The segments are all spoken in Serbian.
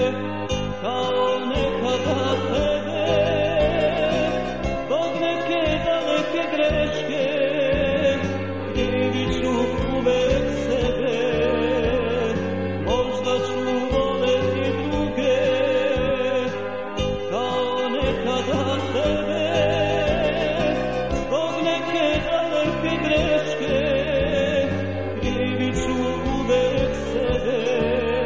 kao nekada tebe, zbog neke daleke greške krivit ću uvek sebe. Možda ću voleti druge kao nekada tebe, zbog neke daleke greške krivit ću uvek sebe.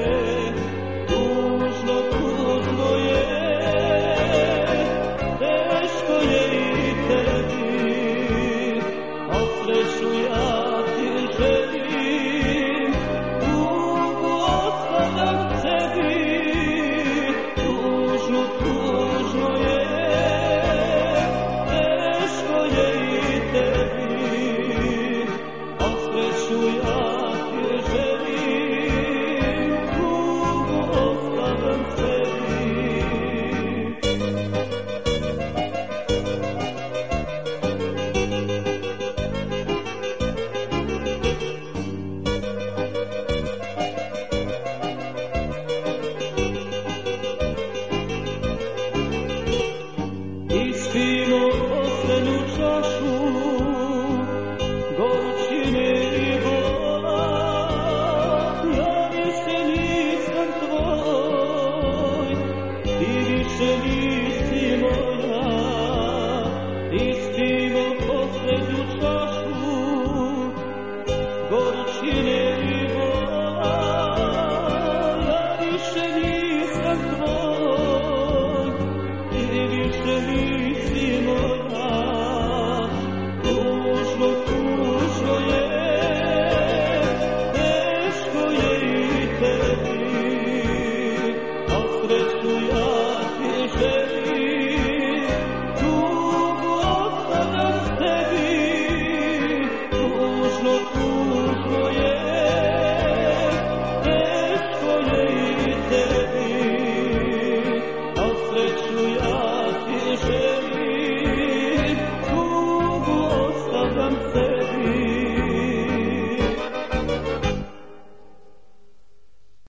Tužno, tužno je, teško je i tebi, a sreću ja ti želim, tugu ostavljam sebi. Tužno, tužno je, teško je i tebi, a sreću ja ti želim, tugu ostavljam sebi. Ispimo poslednju čašu gorućine i bola, ja više nisam tvoj, ti više nisi moja. Ispimo poslednju čašu gorućine i bola, ja više nisam tvoj, ti više nisi moja. Tužno, tužno je, teško je i tebi, a sreću ja ti želim, tugu ostavljam sebi. Tužno, tužno je, teško je i tebi, a sreću ja ti želim, tugu ostavljam sebi.